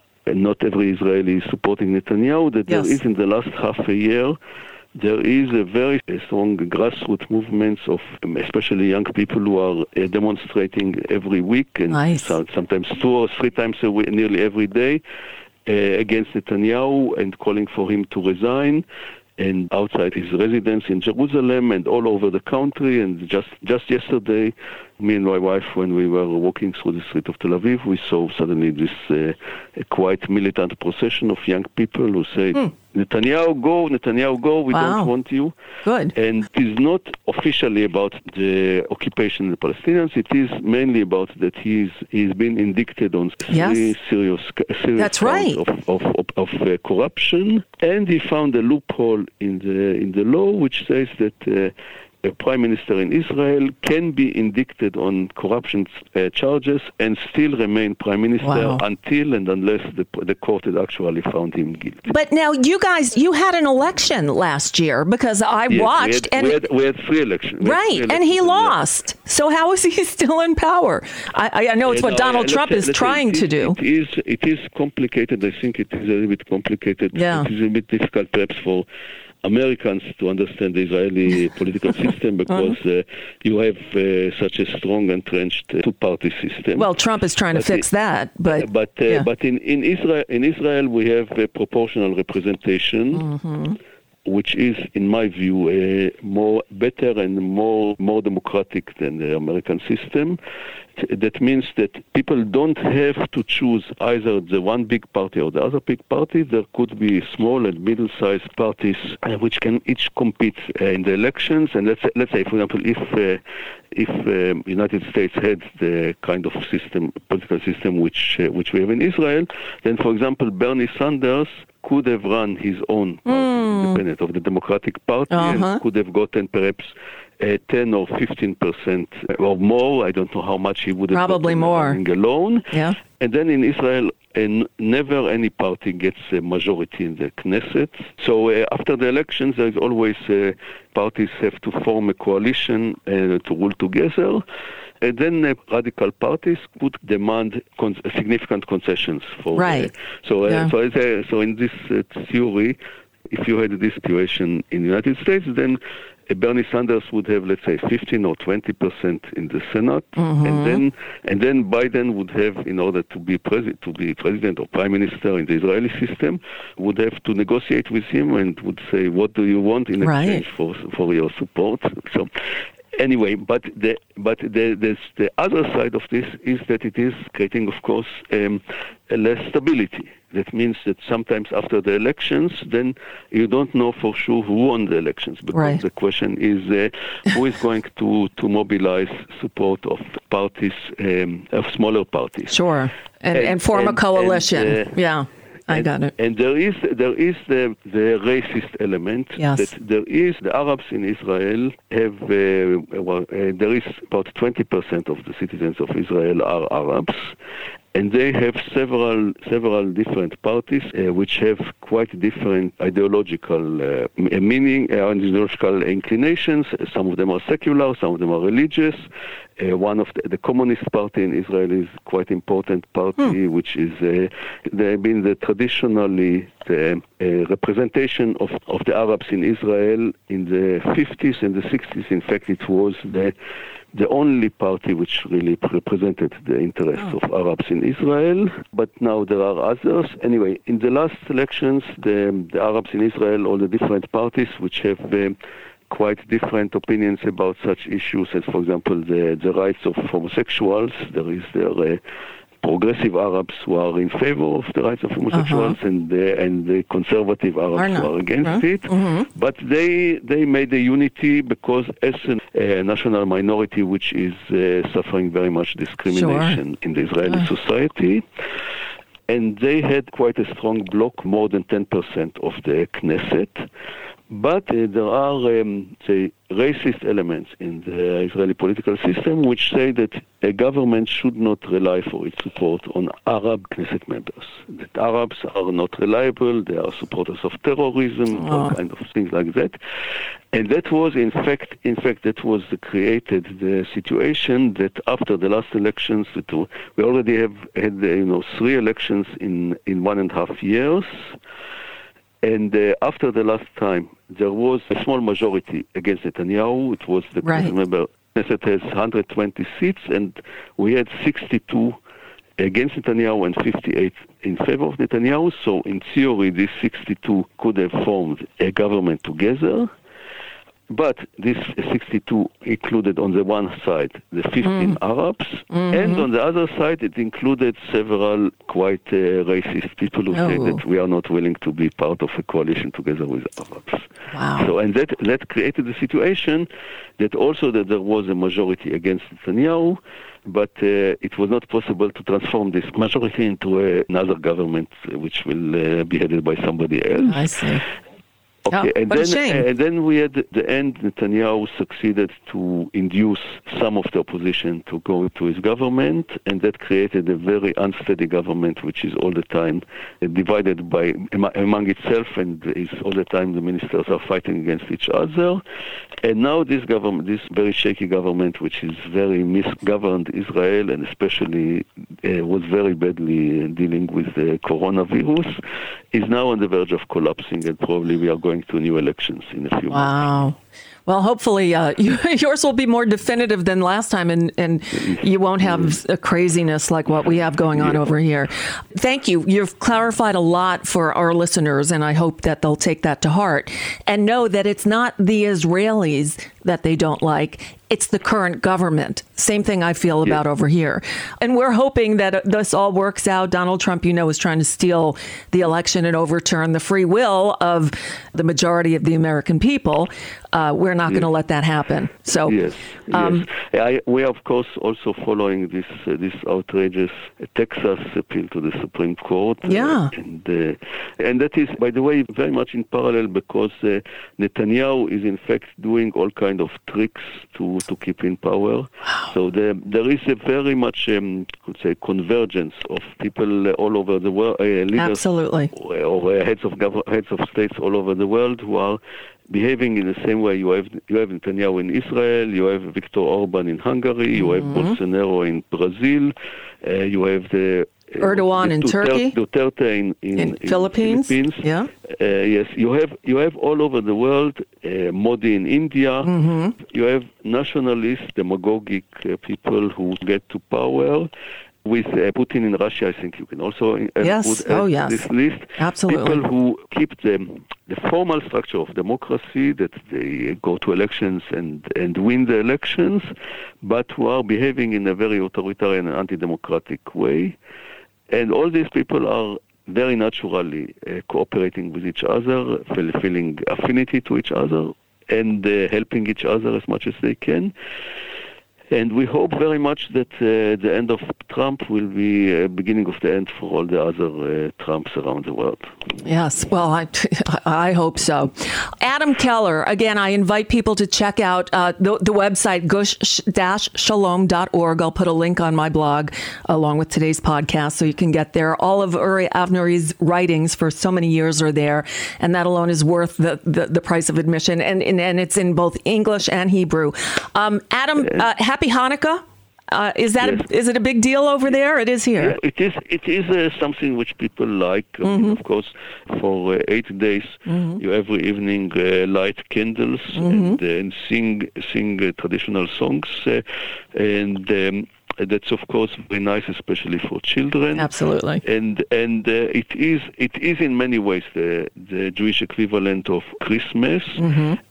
not every Israeli is supporting Netanyahu, that yes. there is in the last half a year, there is a very strong grassroots movements of especially young people who are uh, demonstrating every week and nice. so, sometimes two or three times a week, nearly every day, uh, against Netanyahu and calling for him to resign. And outside his residence in Jerusalem and all over the country. And just just yesterday, me and my wife, when we were walking through the street of Tel Aviv, we saw suddenly this uh, a quite militant procession of young people who say, hmm. Netanyahu, go, Netanyahu, go, we wow. don't want you. Good. And it is not officially about the occupation of the Palestinians. It is mainly about that he's he's been indicted on yes. three serious, serious That's right. of, of, of, of uh, corruption. And he found a loophole in the in the law which says that uh, a prime minister in Israel can be indicted on corruption uh, charges and still remain prime minister wow. until and unless the, the court had actually found him guilty. But now you guys, you had an election last year because I yes, watched. We had, and we, had, we had three elections. Right, three elections and he lost. Yeah. So how is he still in power? I, I know it's what no, Donald yeah, Trump say, is trying it, to do. It is, it is complicated. I think it is a little bit complicated. Yeah. It is a bit difficult perhaps for Americans to understand the Israeli political system because uh, you have uh, such a strong entrenched uh, two-party system. Well, Trump is trying but to fix it, that, but but uh, yeah. but in, in Israel in Israel we have a proportional representation, mm-hmm. which is, in my view, uh, more better and more more democratic than the American system. That means that people don't have to choose either the one big party or the other big party. There could be small and middle-sized parties uh, which can each compete uh, in the elections. And let's say, let's say, for example, if uh, if um, United States had the kind of system, political system which uh, which we have in Israel, then, for example, Bernie Sanders could have run his own party, mm. independent of the Democratic Party, uh-huh. and could have gotten perhaps uh, ten or fifteen percent or more. I don't know how much he would have probably more alone. Yeah. And then in Israel, and never any party gets a majority in the Knesset. So uh, after the elections, there is always uh, parties have to form a coalition uh, to rule together. And then uh, radical parties could demand con- significant concessions for. Right. Uh, so, uh, yeah. so, uh, so in this uh, theory, if you had this situation in the United States, then uh, Bernie Sanders would have, let's say, fifteen or twenty percent in the Senate, mm-hmm. and then and then Biden would have, in order to be president, to be president or prime minister in the Israeli system, would have to negotiate with him and would say, "What do you want in exchange right. for for your support?" So. Anyway, but the but the the, the other side of this is that it is creating, of course, um, a less stability. That means that sometimes after the elections, then you don't know for sure who won the elections, because right. the question is uh, who is going to, to mobilize support of parties, um, of smaller parties. Sure, and, and, and form and, a coalition. And, uh, yeah. I and, got it. And there is there is the the racist element. Yes. That there is the Arabs in Israel have uh, well, uh, there is about twenty percent of the citizens of Israel are Arabs, and they have several several different parties uh, which have quite different ideological uh, meaning uh, and ideological inclinations. Some of them are secular, some of them are religious. Uh, one of the, the Communist Party in Israel is quite important party, hmm. which is uh, they've been the traditionally the uh, representation of, of the Arabs in Israel in the fifties and the sixties. In fact, it was the the only party which really represented the interests oh. of Arabs in Israel. But now there are others. Anyway, in the last elections, the, the Arabs in Israel, all the different parties which have um, quite different opinions about such issues as, for example, the, the rights of homosexuals. There is there uh, progressive Arabs who are in favor of the rights of homosexuals, uh-huh. and the and the conservative Arabs who are against huh? it. Mm-hmm. But they they made a unity because as a uh, national minority which is uh, suffering very much discrimination sure. in the Israeli uh. society. and they had quite a strong bloc, more than ten percent of the Knesset. But uh, there are, um, say, racist elements in the Israeli political system which say that a government should not rely for its support on Arab Knesset members. That Arabs are not reliable, they are supporters of terrorism, oh. all kind of things like that. And that was, in fact, in fact, that was created the situation that after the last elections, that we already have had, you know, three elections in, in one and a half years. And uh, after the last time, there was a small majority against Netanyahu. It was the right. remember Knesset has one hundred twenty seats, and we had sixty-two against Netanyahu and fifty-eight in favor of Netanyahu. So in theory, these sixty-two could have formed a government together. But this sixty-two included on the one side the fifteen mm. Arabs, mm-hmm. and on the other side it included several quite uh, racist people who oh. say that we are not willing to be part of a coalition together with Arabs. Wow. So, and that that created the situation that also that there was a majority against Netanyahu, but uh, it was not possible to transform this majority into uh, another government uh, which will uh, be headed by somebody else. I see. Okay, oh, and what then a shame. and then we had the end. Netanyahu succeeded to induce some of the opposition to go into his government, and that created a very unsteady government, which is all the time uh, divided by among itself, and is all the time the ministers are fighting against each other. And now this government, this very shaky government, which is very misgoverned Israel, and especially uh, was very badly dealing with the coronavirus, is now on the verge of collapsing, and probably we are going to new elections in a few months. Wow. Well, hopefully uh, yours will be more definitive than last time, and, and you won't have a craziness like what we have going on yeah. over here. Thank you. You've clarified a lot for our listeners, and I hope that they'll take that to heart and know that it's not the Israelis that they don't like. It's the current government. Same thing I feel about yeah. over here. And we're hoping that this all works out. Donald Trump, you know, is trying to steal the election and overturn the free will of the majority of the American people. Uh, we're not yes. going to let that happen. So, yes, um, yes. I, we are, of course, also following this uh, this outrageous uh, Texas appeal to the Supreme Court. Yeah. Uh, and, uh, and that is, by the way, very much in parallel because uh, Netanyahu is, in fact, doing all kinds of tricks to, to keep in power. Wow. So there, there is a very much, um, I would say, convergence of people uh, all over the world, uh, leaders Absolutely. or, or uh, heads of gov- heads of states all over the world who are behaving in the same way. You have you have Netanyahu in Israel, you have Viktor Orban in Hungary, you mm-hmm. have Bolsonaro in Brazil, uh, you have the uh, Erdogan the in Duterte, Turkey, Duterte in, in, in, in Philippines. Philippines. Yeah. Uh, yes, you have you have all over the world. Uh, Modi in India. Mm-hmm. You have nationalist, demagogic uh, people who get to power. With uh, Putin in Russia, I think you can also uh, yes. put uh, oh, yes. this list. Absolutely. People who keep the, the formal structure of democracy, that they go to elections and, and win the elections, but who are behaving in a very authoritarian and anti-democratic way. And all these people are very naturally uh, cooperating with each other, feeling affinity to each other, and uh, helping each other as much as they can. And we hope very much that uh, the end of Trump will be a beginning of the end for all the other uh, Trumps around the world. Yes, well, I, I hope so. Adam Keller, again, I invite people to check out uh, the, the website, gush dash shalom dot org. I'll put a link on my blog along with today's podcast so you can get there. All of Uri Avneri's writings for so many years are there, and that alone is worth the, the, the price of admission. And, and, and it's in both English and Hebrew. Um, Adam, uh, happy Hanukkah. Uh, is that yes. a, is it a big deal over there? It is here. Yeah, it is. It is uh, something which people like. Mm-hmm. I mean, of course, for uh, eight days, mm-hmm. you every evening uh, light candles mm-hmm. and, uh, and sing sing uh, traditional songs, uh, and. Um, That's of course very nice, especially for children. Absolutely. And and uh, it is it is in many ways the the Jewish equivalent of Christmas. Mm-hmm.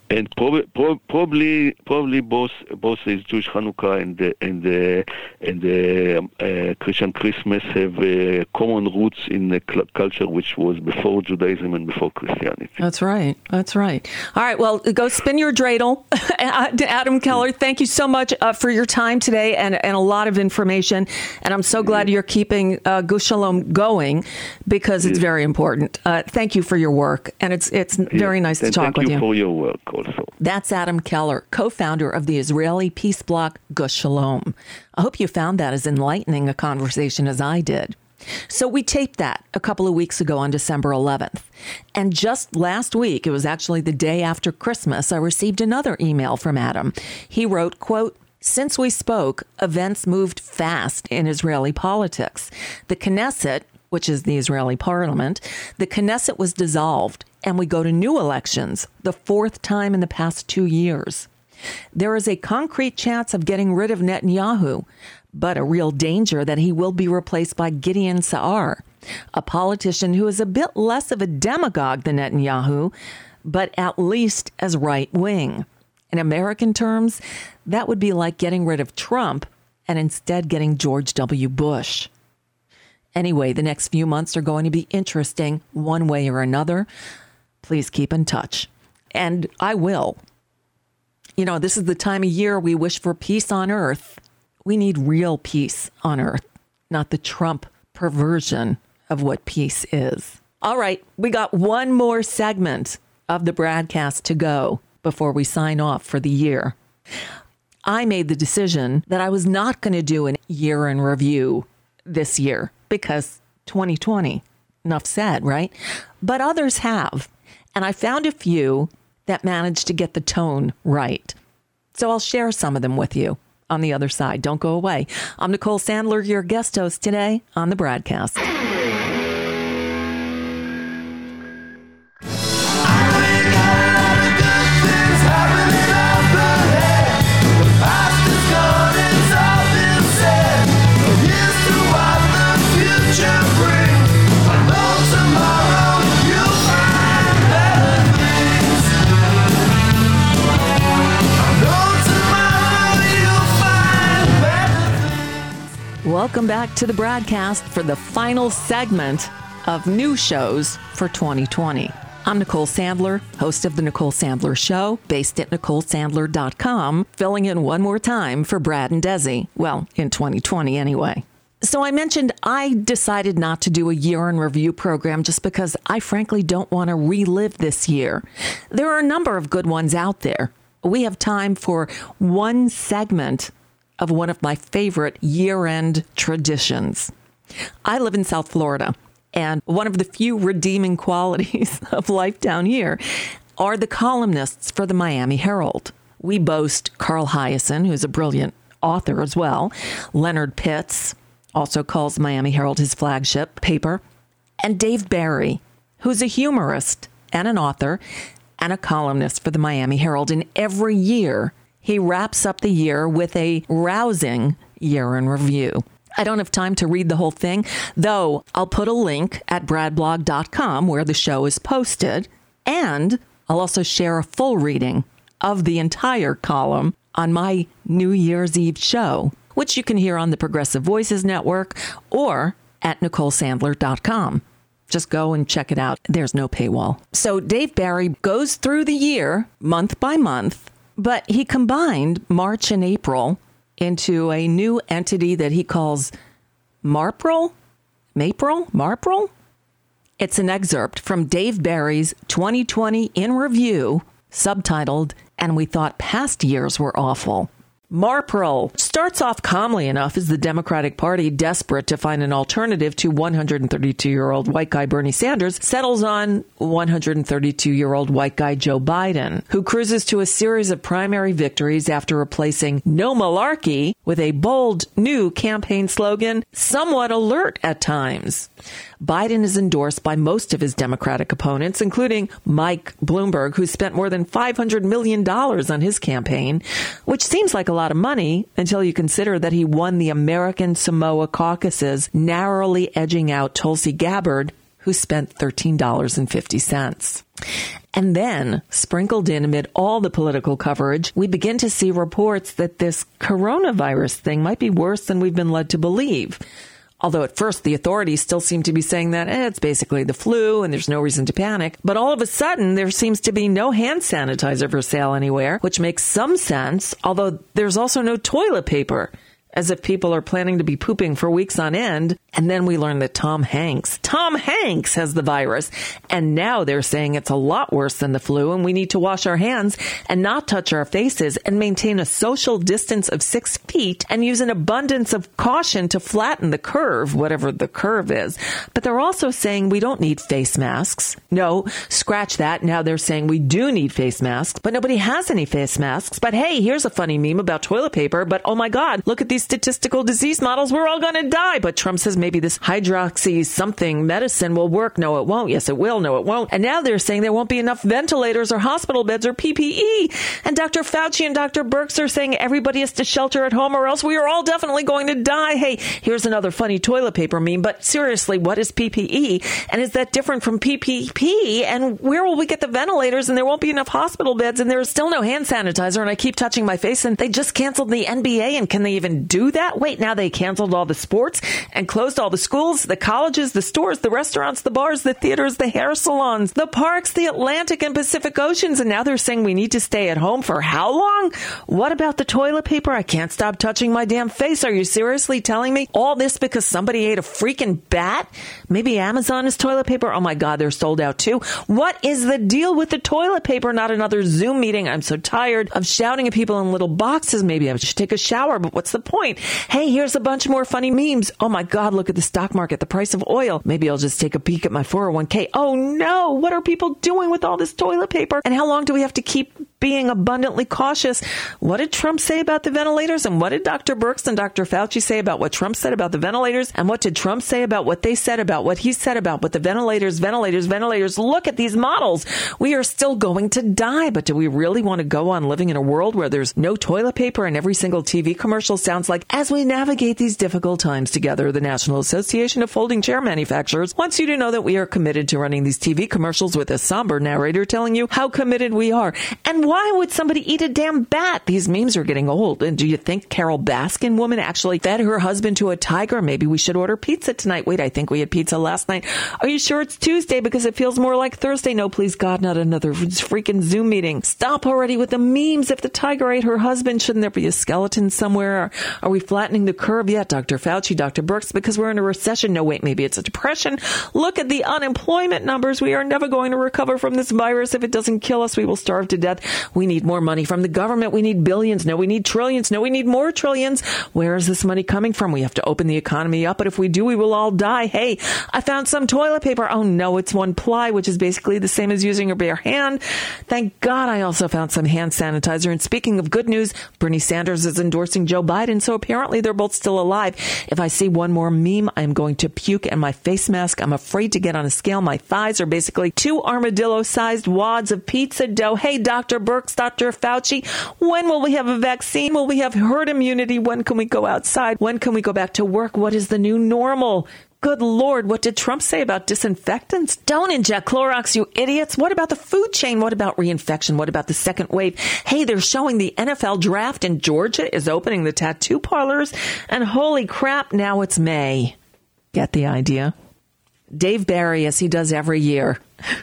And prob- prob- probably, probably both both the Jewish Hanukkah and the and the and the um, uh, Christian Christmas have uh, common roots in the cl- culture which was before Judaism and before Christianity. That's right. That's right. All right. Well, go spin your dreidel, Adam Keller. Thank you so much uh, for your time today and and a lot of information. And I'm so glad you're keeping uh, Gush Shalom going because it's very important. Uh, thank you for your work, and it's it's very nice to talk with you. Thank you for your work also. That's Adam Keller, co-founder of the Israeli peace bloc Gush Shalom. I hope you found that as enlightening a conversation as I did. So we taped that a couple of weeks ago on December eleventh. And just last week, it was actually the day after Christmas, I received another email from Adam. He wrote, quote, "Since we spoke, events moved fast in Israeli politics. The Knesset, which is the Israeli parliament, the Knesset was dissolved, and we go to new elections, the fourth time in the past two years. There is a concrete chance of getting rid of Netanyahu, but a real danger that he will be replaced by Gideon Sa'ar, a politician who is a bit less of a demagogue than Netanyahu, but at least as right-wing. In American terms, that would be like getting rid of Trump and instead getting George W. Bush. Anyway, the next few months are going to be interesting one way or another. Please keep in touch. And I will. You know, this is the time of year we wish for peace on earth. We need real peace on earth, not the Trump perversion of what peace is. All right, we got one more segment of the broadcast to go before we sign off for the year. I made the decision that I was not going to do a year in review this year because twenty twenty, enough said, right? But others have. And I found a few that managed to get the tone right. So I'll share some of them with you on the other side. Don't go away. I'm Nicole Sandler, your guest host today on the broadcast. Welcome back to the broadcast for the final segment of new shows for twenty twenty. I'm Nicole Sandler, host of The Nicole Sandler Show, based at nicole sandler dot com, filling in one more time for Brad and Desi. Well, in twenty twenty anyway. So I mentioned I decided not to do a year in review program just because I frankly don't want to relive this year. There are a number of good ones out there. We have time for one segment of one of my favorite year-end traditions. I live in South Florida, and one of the few redeeming qualities of life down here are the columnists for the Miami Herald. We boast Carl Hiaasen, who's a brilliant author as well, Leonard Pitts, also calls Miami Herald his flagship paper, and Dave Barry, who's a humorist and an author and a columnist for the Miami Herald. And every year, he wraps up the year with a rousing year in review. I don't have time to read the whole thing, though I'll put a link at brad blog dot com where the show is posted, and I'll also share a full reading of the entire column on my New Year's Eve show, which you can hear on the Progressive Voices Network or at nicole sandler dot com. Just go and check it out. There's no paywall. So Dave Barry goes through the year, month by month, but he combined March and April into a new entity that he calls Marpril? Mapril? Marpril? It's an excerpt from Dave Barry's twenty twenty in Review, subtitled, "And We Thought Past Years Were Awful." Marpril starts off calmly enough as the Democratic Party, desperate to find an alternative to one hundred thirty-two-year-old white guy Bernie Sanders, settles on one hundred thirty-two-year-old white guy Joe Biden, who cruises to a series of primary victories after replacing "No Malarkey" with a bold new campaign slogan, somewhat alert at times. Biden is endorsed by most of his Democratic opponents, including Mike Bloomberg, who spent more than five hundred million dollars on his campaign, which seems like a lot of money until you consider that he won the American Samoa caucuses, narrowly edging out Tulsi Gabbard, who spent thirteen dollars and fifty cents. And then, sprinkled in amid all the political coverage, we begin to see reports that this coronavirus thing might be worse than we've been led to believe. Although at first the authorities still seem to be saying that eh, it's basically the flu and there's no reason to panic. But all of a sudden, there seems to be no hand sanitizer for sale anywhere, which makes some sense, although there's also no toilet paper, as if people are planning to be pooping for weeks on end. And then we learn that Tom Hanks, Tom Hanks has the virus. And now they're saying it's a lot worse than the flu and we need to wash our hands and not touch our faces and maintain a social distance of six feet and use an abundance of caution to flatten the curve, whatever the curve is. But they're also saying we don't need face masks. No, scratch that. Now they're saying we do need face masks, but nobody has any face masks. But hey, here's a funny meme about toilet paper. But oh my God, look at these statistical disease models. We're all going to die. But Trump says maybe this hydroxy something medicine will work. No, it won't. Yes, it will. No, it won't. And now they're saying there won't be enough ventilators or hospital beds or P P E. And Doctor Fauci and Doctor Birx are saying everybody has to shelter at home or else we are all definitely going to die. Hey, here's another funny toilet paper meme. But seriously, what is P P E? And is that different from P P P? And where will we get the ventilators? And there won't be enough hospital beds. And there's still no hand sanitizer. And I keep touching my face. And they just canceled the N B A. And can they even do that? Wait, now they canceled all the sports and closed all the schools, the colleges, the stores, the restaurants, the bars, the theaters, the hair salons, the parks, the Atlantic and Pacific Oceans. And now they're saying we need to stay at home for how long? What about the toilet paper? I can't stop touching my damn face. Are you seriously telling me all this because somebody ate a freaking bat? Maybe Amazon is toilet paper. Oh my God, they're sold out too. What is the deal with the toilet paper? Not another Zoom meeting. I'm so tired of shouting at people in little boxes. Maybe I should take a shower, but what's the point? Hey, here's a bunch more funny memes. Oh my God, look at the stock market, the price of oil. Maybe I'll just take a peek at my four oh one k. Oh no, what are people doing with all this toilet paper? And how long do we have to keep being abundantly cautious? What did Trump say about the ventilators? And what did Doctor Birx and Doctor Fauci say about what Trump said about the ventilators? And what did Trump say about what they said about what he said about what the ventilators, ventilators, ventilators? Look at these models. We are still going to die. But do we really want to go on living in a world where there's no toilet paper and every single T V commercial sounds like, as we navigate these difficult times together, the National Association of Folding Chair Manufacturers wants you to know that we are committed to running these T V commercials with a somber narrator telling you how committed we are. And why would somebody eat a damn bat? These memes are getting old. And do you think Carol Baskin woman actually fed her husband to a tiger? Maybe we should order pizza tonight. Wait, I think we had pizza last night. Are you sure it's Tuesday? Because it feels more like Thursday. No, please God, not another freaking Zoom meeting. Stop already with the memes. If the tiger ate her husband, shouldn't there be a skeleton somewhere? Are we flattening the curve yet? Doctor Fauci, Doctor Birx, because we're in a recession. No, wait, maybe it's a depression. Look at the unemployment numbers. We are never going to recover from this virus. If it doesn't kill us, we will starve to death. We need more money from the government. We need billions. No, we need trillions. No, we need more trillions. Where is this money coming from? We have to open the economy up, but if we do, we will all die. Hey, I found some toilet paper. Oh no, it's one ply, which is basically the same as using your bare hand. Thank God I also found some hand sanitizer. And speaking of good news, Bernie Sanders is endorsing Joe Biden, so apparently they're both still alive. If I see one more meme, I'm going to puke, and my face mask, I'm afraid to get on a scale. My thighs are basically two armadillo-sized wads of pizza dough. Hey, Doctor Birx, Doctor Fauci, when will we have a vaccine? Will we have herd immunity? When can we go outside? When can we go back to work? What is the new normal? Good Lord, what did Trump say about disinfectants? Don't inject Clorox, you idiots. What about the food chain? What about reinfection? What about the second wave? Hey, they're showing the N F L draft in Georgia is opening the tattoo parlors. And holy crap, now it's May. Get the idea? Dave Barry, as he does every year,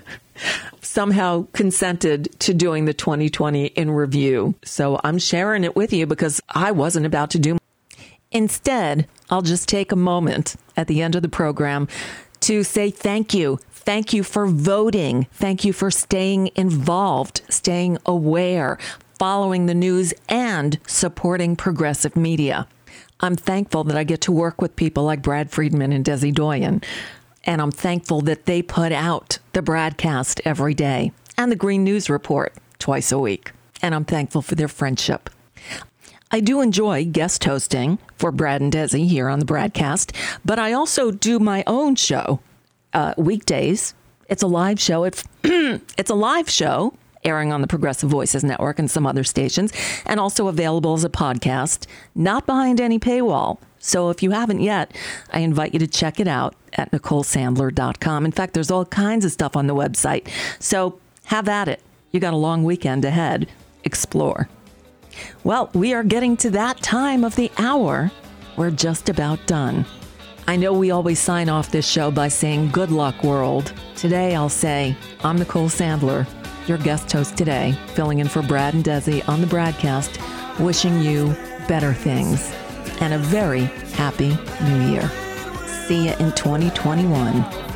somehow consented to doing the twenty twenty in review. So I'm sharing it with you because I wasn't about to do. Instead, I'll just take a moment at the end of the program to say thank you. Thank you for voting. Thank you for staying involved, staying aware, following the news, and supporting progressive media. I'm thankful that I get to work with people like Brad Friedman and Desi Doyen. And I'm thankful that they put out the broadcast every day and the Green News Report twice a week. And I'm thankful for their friendship. I do enjoy guest hosting for Brad and Desi here on the broadcast, but I also do my own show uh, weekdays. It's a live show. It's, it's a live show airing on the Progressive Voices Network and some other stations, and also available as a podcast, not behind any paywall. So if you haven't yet, I invite you to check it out at Nicole Sandler dot com. In fact, there's all kinds of stuff on the website. So have at it. You got a long weekend ahead. Explore. Well, we are getting to that time of the hour. We're just about done. I know we always sign off this show by saying good luck, world. Today I'll say, I'm Nicole Sandler, your guest host today, filling in for Brad and Desi on the broadcast, wishing you better things and a very happy new year. See you in twenty twenty-one.